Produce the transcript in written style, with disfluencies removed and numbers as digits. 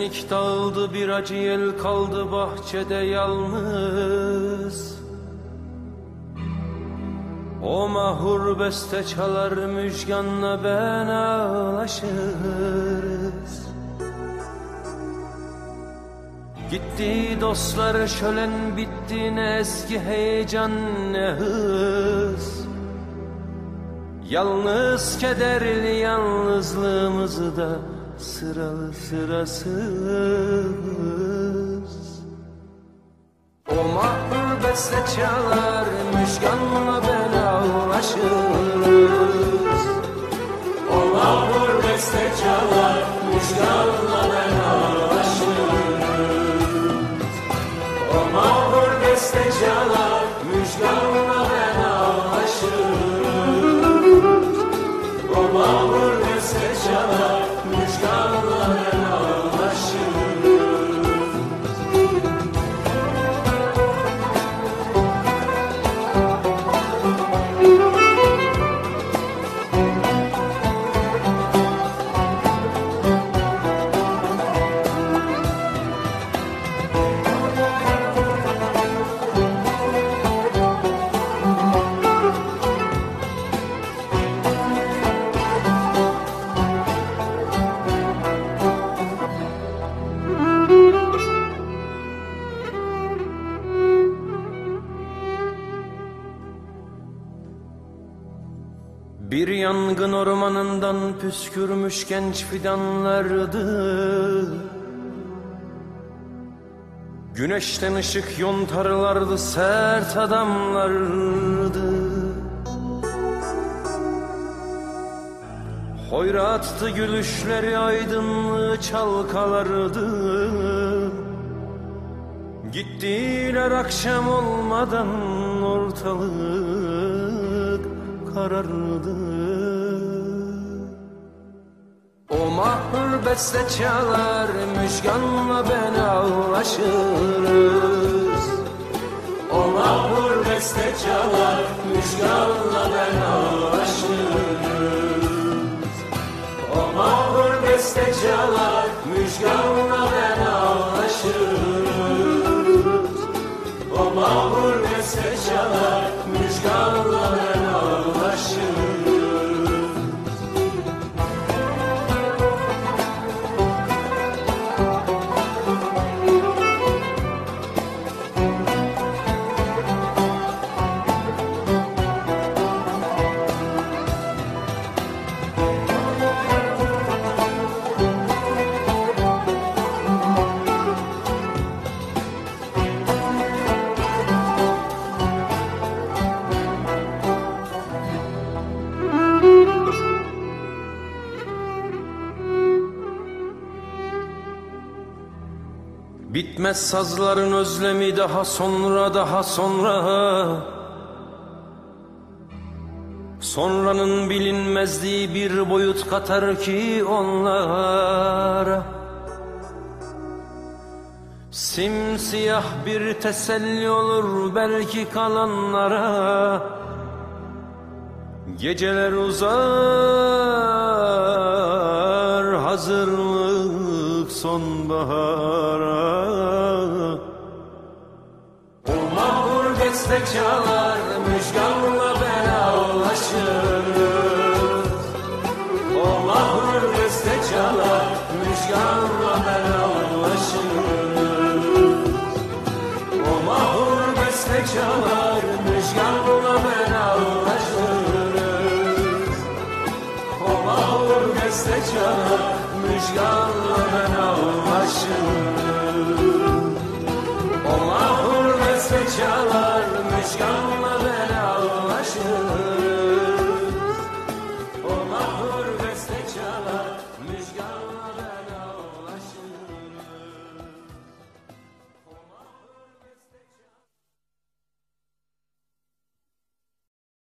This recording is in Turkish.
Şenlik dağıldı, bir acı yel kaldı bahçede yalnız. O mahur beste çalar, müjganla ben ağlaşırız. Gitti dostlar, şölen bitti, ne eski heyecan ne hız. Yalnız kederli yalnızlığımızı da sıralı sırasız. O mahpur beste çalar, müjganla ben ağlaşırız. O mahpur beste çalar, müjganla ben ağlaşırız. O mahpur beste çalar, müjganla ben ağlaşırız. O mahpur beste çalar, müjganla ben ağlaşırız. Bir yangın ormanından püskürmüş genç fidanlardı. Güneşten ışık yontarlardı, sert adamlardı. Hoyrattı gülüşleri, aydınlığı çalkalardı. Gittiler akşam olmadan, ortalık karardı. O mahpur beste çalar, müjganla ben ağlaşırız. O mahpur beste çalar, müjganla ben ağlaşırız. O mahpur beste çalar, müjganla ben ağlaşırız. O mahpur beste çalar, müjganla ben ağlaşırız. Bitmez sazların özlemi, daha sonra, daha sonra. Sonranın bilinmezliği bir boyut katar ki onlara. Simsiyah bir teselli olur belki kalanlara. Geceler uzar, hazırlık sonbahara. O mahpur beste çalar, müjganla ben ağlaşırız. O mahpur beste çalar, müjganla ben ağlaşırız. O mahpur beste çalar, müjganla ben ağlaşırız. O mahpur beste çalar, müjganla ben ağlaşırız. O mahpur beste çalar, müjganla ben